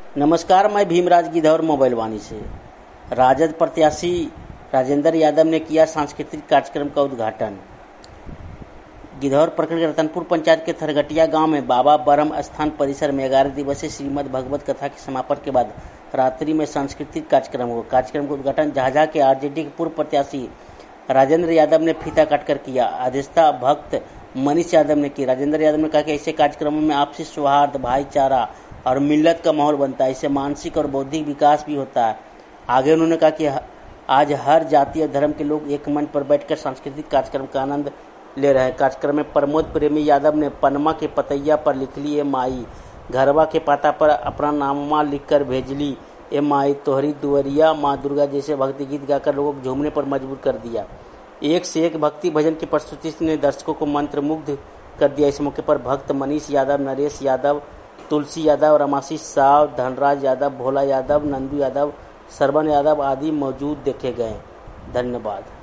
नमस्कार, मैं भीमराज गिद्धौर मोबाइल वाणी से। राजद प्रत्याशी राजेंद्र यादव ने किया सांस्कृतिक कार्यक्रम का उद्घाटन। गिद्धौर प्रखंड के रतनपुर पंचायत के थरगटिया गांव में बाबा ब्रह्म स्थान परिसर में 11 दिवसीय श्रीमद् भगवत कथा के समापन के बाद रात्रि में सांस्कृतिक कार्यक्रम हुआ। कार्यक्रम का उद्घाटन झाझा के आरजेडी के पूर्व प्रत्याशी राजेंद्र यादव ने फीता काटकर किया। अध्यक्षता भक्त मनीष यादव ने की। राजेंद्र यादव ने कहा कि ऐसे कार्यक्रमों में आपसी सौहार्द, भाईचारा और मिल्लत का माहौल बनता है। इससे मानसिक और बौद्धिक विकास भी होता है। आगे उन्होंने कहा कि आज हर जाति और धर्म के लोग एक मंच पर बैठकर सांस्कृतिक कार्यक्रम का आनंद ले रहे हैं। कार्यक्रम में प्रमोद प्रेमी यादव ने पनमा के पतैया पर लिख ली ए माई, घरवा के पाता पर अपना नामा लिखकर भेजली ए माई, तोहरी दुवरिया माँ दुर्गा जैसे भक्ति गीत गाकर लोगों को झूमने पर मजबूर कर दिया। एक से एक भक्ति भजन की प्रस्तुति ने दर्शकों को मंत्रमुग्ध कर दिया। इस मौके पर भक्त मनीष यादव, नरेश यादव, तुलसी यादव, रमाशीष साव, धनराज यादव, भोला यादव, नंदू यादव, सरवन यादव आदि मौजूद देखे गए। धन्यवाद।